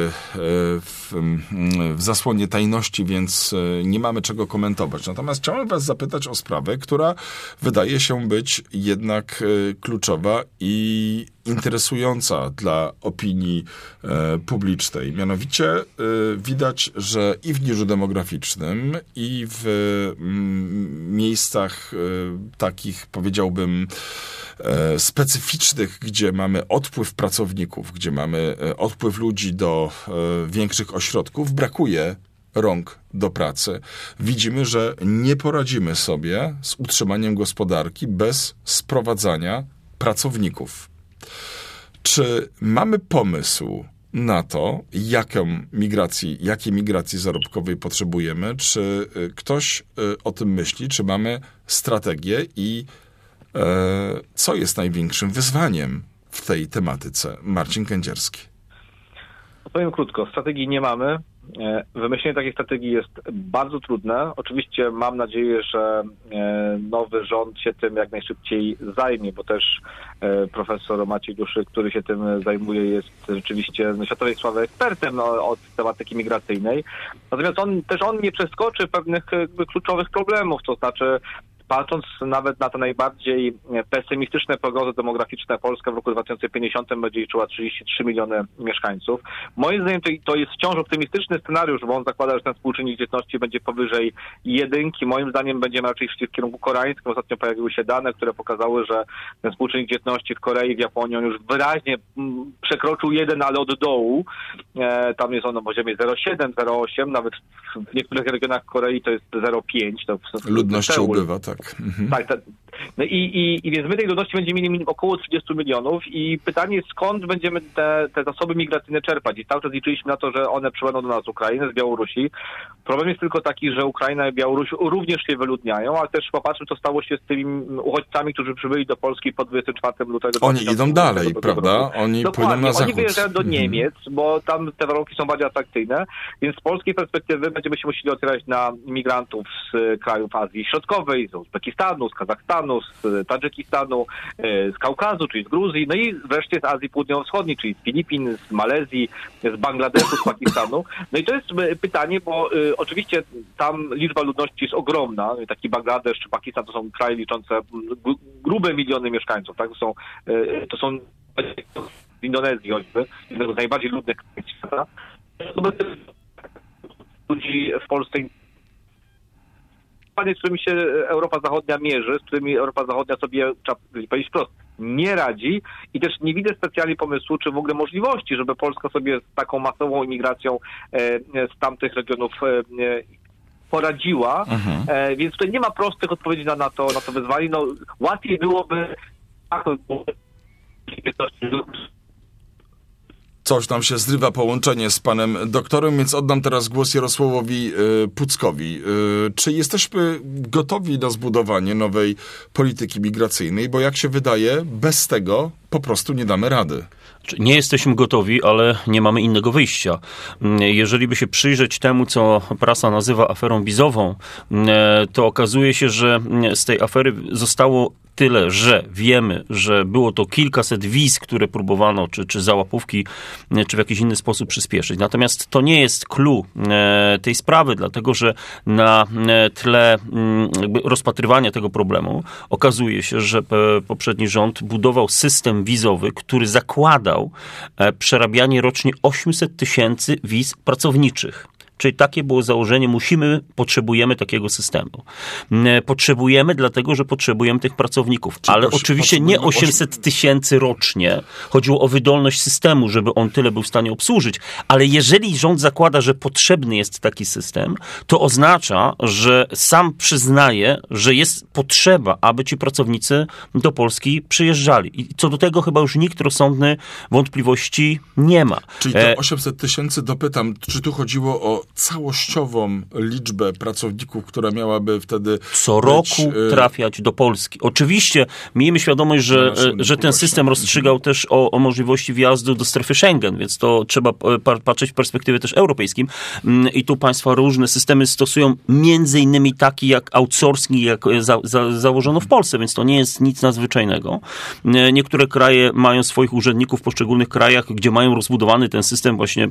w zasłonie tajności, więc nie mamy czego komentować. Natomiast chciałem was zapytać o sprawę, która wydaje się być jednak kluczowa i interesująca dla opinii publicznej. Mianowicie widać, że i w niżu demograficznym, i w miejscach takich, powiedziałbym, specyficznych, gdzie mamy odpływ pracowników, gdzie mamy odpływ ludzi do większych ośrodków, brakuje rąk do pracy. Widzimy, że nie poradzimy sobie z utrzymaniem gospodarki bez sprowadzania pracowników. Czy mamy pomysł na to, jakiej migracji zarobkowej potrzebujemy? Czy ktoś o tym myśli? Czy mamy strategię? I co jest największym wyzwaniem w tej tematyce? Marcin Kędzierski. Powiem krótko, strategii nie mamy. Wymyślenie takiej strategii jest bardzo trudne. Oczywiście mam nadzieję, że nowy rząd się tym jak najszybciej zajmie, bo też profesor Maciej Duszyk, który się tym zajmuje, jest rzeczywiście światowej sławy ekspertem od tematyki migracyjnej. Natomiast on nie przeskoczy pewnych kluczowych problemów, to znaczy patrząc nawet na te najbardziej pesymistyczne prognozy demograficzne, Polska w roku 2050 będzie liczyła 33 miliony mieszkańców. Moim zdaniem to jest wciąż optymistyczny scenariusz, bo on zakłada, że ten współczynnik dzietności będzie powyżej 1. Moim zdaniem będziemy raczej szli w kierunku koreańskim. Ostatnio pojawiły się dane, które pokazały, że ten współczynnik dzietności w Korei, w Japonii on już wyraźnie przekroczył 1, ale od dołu. Tam jest on na poziomie 0,7, 0,8, nawet w niektórych regionach Korei to jest 0,5. Ludności ubywa, tak. Tak, No i więc my tej ludności będziemy mieli około 30 milionów i pytanie, skąd będziemy te zasoby migracyjne czerpać. I cały czas liczyliśmy na to, że one przypłyną do nas z Ukrainy, z Białorusi. Problem jest tylko taki, że Ukraina i Białoruś również się wyludniają, ale też popatrzmy, co stało się z tymi uchodźcami, którzy przybyli do Polski po 24 lutego. Oni idą dalej, prawda? Oni płyną na zachód. Oni wyjeżdżają do Niemiec, bo tam te warunki są bardziej atrakcyjne, więc z polskiej perspektywy będziemy się musieli otwierać na imigrantów z krajów Azji Środkowej, z Uzbekistanu, z Kazachstanu, z Tadżykistanu, z Kaukazu, czyli z Gruzji, no i wreszcie z Azji Południowo-Wschodniej, czyli z Filipin, z Malezji, z Bangladeszu, z Pakistanu. No i to jest pytanie, bo oczywiście tam liczba ludności jest ogromna. Taki Bangladesz czy Pakistan to są kraje liczące grube miliony mieszkańców, tak? To są w Indonezji choćby, jednego z najbardziej ludnych krajów świata. Ludzi w Polsce, z którymi się Europa Zachodnia mierzy, z którymi Europa Zachodnia sobie, trzeba powiedzieć wprost, nie radzi i też nie widzę specjalnie pomysłu, czy w ogóle możliwości, żeby Polska sobie z taką masową imigracją z tamtych regionów poradziła, więc tutaj nie ma prostych odpowiedzi na to wyzwanie. No, łatwiej byłoby Coś tam się zrywa połączenie z panem doktorem, więc oddam teraz głos Jarosławowi Puckowi. Czy jesteśmy gotowi na zbudowanie nowej polityki migracyjnej? Bo jak się wydaje, bez tego po prostu nie damy rady. Nie jesteśmy gotowi, ale nie mamy innego wyjścia. Jeżeli by się przyjrzeć temu, co prasa nazywa aferą wizową, to okazuje się, że z tej afery zostało tyle, że wiemy, że było to kilkaset wiz, które próbowano, czy za łapówki, czy w jakiś inny sposób przyspieszyć. Natomiast to nie jest clue tej sprawy, dlatego że na tle jakby rozpatrywania tego problemu okazuje się, że poprzedni rząd budował system wizowy, który zakładał przerabianie rocznie 800 000 wiz pracowniczych. Czyli takie było założenie, potrzebujemy takiego systemu. Potrzebujemy, dlatego że potrzebujemy tych pracowników. Ale oczywiście nie 800 000 rocznie. Chodziło o wydolność systemu, żeby on tyle był w stanie obsłużyć. Ale jeżeli rząd zakłada, że potrzebny jest taki system, to oznacza, że sam przyznaje, że jest potrzeba, aby ci pracownicy do Polski przyjeżdżali. I co do tego chyba już nikt rozsądny wątpliwości nie ma. Czyli te 800 000, dopytam, czy tu chodziło o całościową liczbę pracowników, która miałaby wtedy co roku trafiać do Polski. Oczywiście miejmy świadomość, że ten system rozstrzygał też o możliwości wjazdu do strefy Schengen, więc to trzeba patrzeć w perspektywie też europejskim. I tu państwa różne systemy stosują, między innymi taki jak outsourcing, jak założono w Polsce, więc to nie jest nic nadzwyczajnego. Niektóre kraje mają swoich urzędników w poszczególnych krajach, gdzie mają rozbudowany ten system właśnie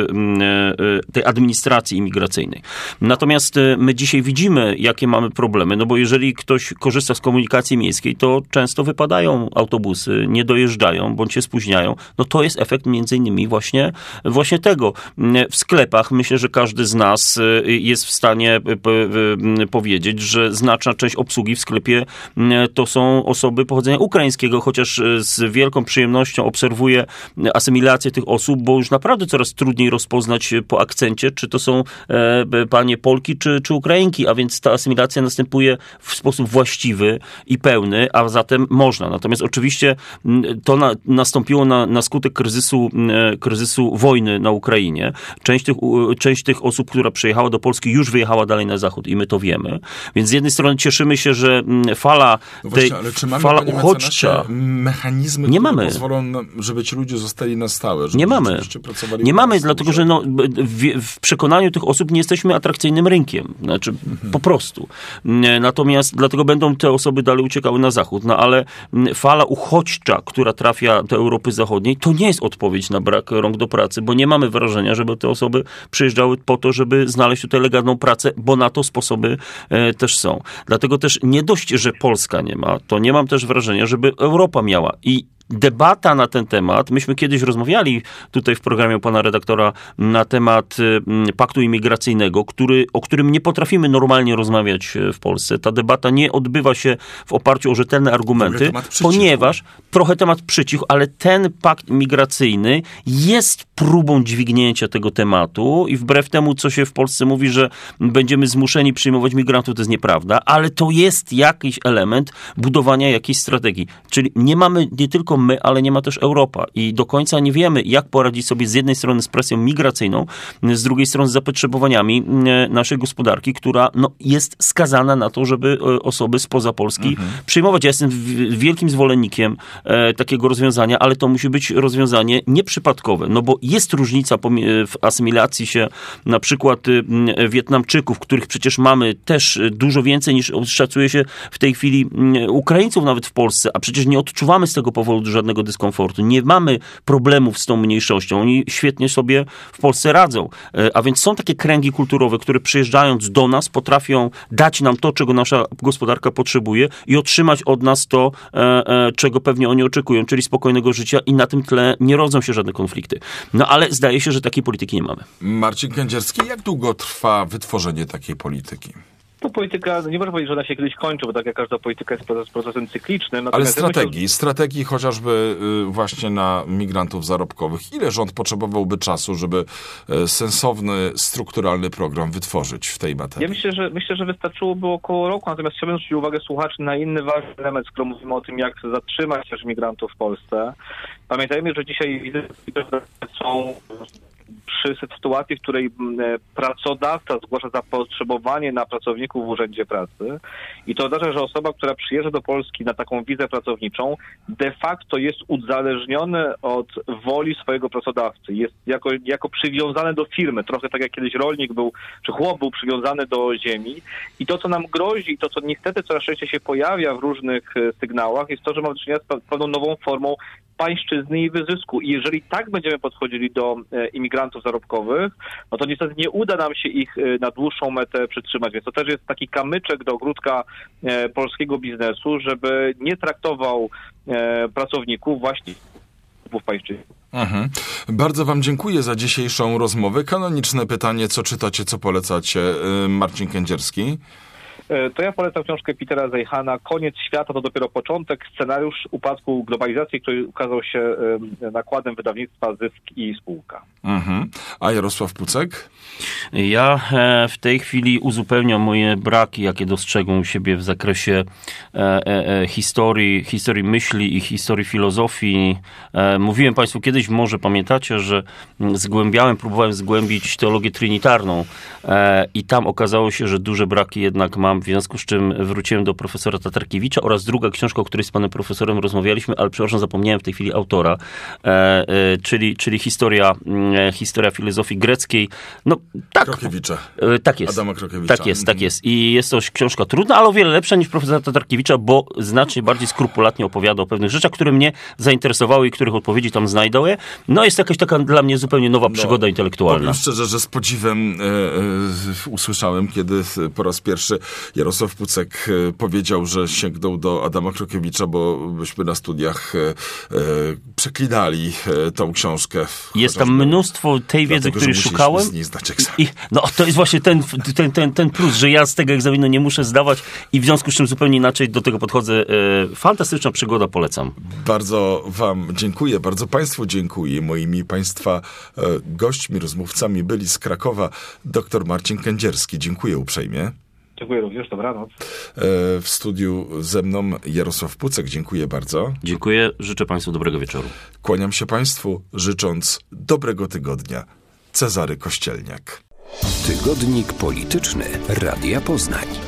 tej administracji imigracyjnej. Natomiast my dzisiaj widzimy, jakie mamy problemy, no bo jeżeli ktoś korzysta z komunikacji miejskiej, to często wypadają autobusy, nie dojeżdżają, bądź się spóźniają. No to jest efekt między innymi właśnie tego. W sklepach myślę, że każdy z nas jest w stanie powiedzieć, że znaczna część obsługi w sklepie to są osoby pochodzenia ukraińskiego, chociaż z wielką przyjemnością obserwuję asymilację tych osób, bo już naprawdę coraz trudniej rozpoznać po akcencie, czy to są panie Polki czy Ukrainki, a więc ta asymilacja następuje w sposób właściwy i pełny, a zatem można. Natomiast oczywiście to nastąpiło na skutek kryzysu wojny na Ukrainie. Część tych osób, która przyjechała do Polski, już wyjechała dalej na zachód i my to wiemy. Więc z jednej strony cieszymy się, że fala ale czy mamy, fala uchodźcza... mechanizmy, nie które pozwolą, żeby ci ludzie zostali na stałe? Nie mamy. Nie mamy, dlatego że w przekonaniu tych osób nie jesteśmy atrakcyjnym rynkiem. Znaczy, po prostu. Natomiast dlatego będą te osoby dalej uciekały na zachód. No ale fala uchodźcza, która trafia do Europy Zachodniej, to nie jest odpowiedź na brak rąk do pracy, bo nie mamy wrażenia, żeby te osoby przyjeżdżały po to, żeby znaleźć tutaj legalną pracę, bo na to sposoby też są. Dlatego też nie dość, że Polska nie ma, to nie mam też wrażenia, żeby Europa miała. I debata na ten temat, myśmy kiedyś rozmawiali tutaj w programie u pana redaktora na temat paktu imigracyjnego, o którym nie potrafimy normalnie rozmawiać w Polsce. Ta debata nie odbywa się w oparciu o rzetelne argumenty, ponieważ trochę temat przycichł, ale ten pakt migracyjny jest próbą dźwignięcia tego tematu i wbrew temu, co się w Polsce mówi, że będziemy zmuszeni przyjmować migrantów, to jest nieprawda, ale to jest jakiś element budowania jakiejś strategii. Czyli nie mamy nie tylko my, ale nie ma też Europa i do końca nie wiemy, jak poradzić sobie z jednej strony z presją migracyjną, z drugiej strony z zapotrzebowaniami naszej gospodarki, która jest skazana na to, żeby osoby spoza Polski przyjmować. Ja jestem wielkim zwolennikiem takiego rozwiązania, ale to musi być rozwiązanie nieprzypadkowe, no bo jest różnica w asymilacji się na przykład Wietnamczyków, których przecież mamy też dużo więcej niż szacuje się w tej chwili Ukraińców nawet w Polsce, a przecież nie odczuwamy z tego powodu żadnego dyskomfortu. Nie mamy problemów z tą mniejszością. Oni świetnie sobie w Polsce radzą. A więc są takie kręgi kulturowe, które przyjeżdżając do nas potrafią dać nam to, czego nasza gospodarka potrzebuje i otrzymać od nas to, czego pewnie oni oczekują, czyli spokojnego życia i na tym tle nie rodzą się żadne konflikty. No ale zdaje się, że takiej polityki nie mamy. Marcin Kędzierski, jak długo trwa wytworzenie takiej polityki? To polityka, nie można powiedzieć, że ona się kiedyś kończy, bo tak jak każda polityka jest procesem cyklicznym. Ale strategii chociażby właśnie na migrantów zarobkowych. Ile rząd potrzebowałby czasu, żeby sensowny, strukturalny program wytworzyć w tej materii? Ja myślę, że wystarczyłoby około roku, natomiast chciałbym zwrócić uwagę słuchaczy na inny ważny element, skoro mówimy o tym, jak zatrzymać też migrantów w Polsce. Pamiętajmy, że dzisiaj wizyty są przy sytuacji, w której pracodawca zgłasza zapotrzebowanie na pracowników w Urzędzie Pracy i to oznacza, że osoba, która przyjeżdża do Polski na taką wizę pracowniczą, de facto jest uzależniony od woli swojego pracodawcy. Jest jako przywiązany do firmy, trochę tak jak kiedyś rolnik był, czy chłop był przywiązany do ziemi. I to, co nam grozi, i to, co niestety coraz częściej się pojawia w różnych sygnałach, jest to, że mamy do czynienia z pewną nową formą pańszczyzny i wyzysku. I jeżeli tak będziemy podchodzili do imigrantów zarobkowych, no to niestety nie uda nam się ich na dłuższą metę przytrzymać. Więc to też jest taki kamyczek do ogródka polskiego biznesu, żeby nie traktował pracowników właśnie w pańszczyźnie. Bardzo wam dziękuję za dzisiejszą rozmowę. Kanoniczne pytanie, co czytacie, co polecacie? Marcin Kędzierski. To ja polecam książkę Petera Zeichana Koniec świata to dopiero początek. Scenariusz upadku globalizacji, który ukazał się nakładem wydawnictwa Zysk i Spółka. A Jarosław Pucek? Ja w tej chwili uzupełniam moje braki, jakie dostrzegam u siebie w zakresie historii myśli i historii filozofii. Mówiłem państwu kiedyś, może pamiętacie, że próbowałem zgłębić teologię trinitarną i tam okazało się, że duże braki jednak mam, w związku z czym wróciłem do profesora Tatarkiewicza oraz druga książka, o której z panem profesorem rozmawialiśmy, ale przepraszam, zapomniałem w tej chwili autora, czyli historia filozofii greckiej. No tak. Krokiewicza. Tak jest. Adama Krokiewicza. Tak jest. I jest to książka trudna, ale o wiele lepsza niż profesora Tatarkiewicza, bo znacznie bardziej skrupulatnie opowiada o pewnych rzeczach, które mnie zainteresowały i których odpowiedzi tam znajduję. No jest jakaś taka dla mnie zupełnie nowa przygoda intelektualna. Powiem szczerze, że z podziwem usłyszałem, kiedy po raz pierwszy Jarosław Pucek powiedział, że sięgnął do Adama Krokiewicza, bo byśmy na studiach przeklinali tą książkę. Jest tam mnóstwo tej wiedzy, której szukałem. No to jest właśnie ten plus, że ja z tego egzaminu nie muszę zdawać i w związku z czym zupełnie inaczej do tego podchodzę. Fantastyczna przygoda, polecam. Bardzo wam dziękuję, bardzo państwu dziękuję. Moimi państwa gośćmi, rozmówcami byli z Krakowa dr Marcin Kędzierski. Dziękuję uprzejmie. Dziękuję również, dobranoc. W studiu ze mną Jarosław Pucek, dziękuję bardzo. Dziękuję, życzę państwu dobrego wieczoru. Kłaniam się państwu, życząc dobrego tygodnia. Cezary Kościelniak. Tygodnik Polityczny Radia Poznań.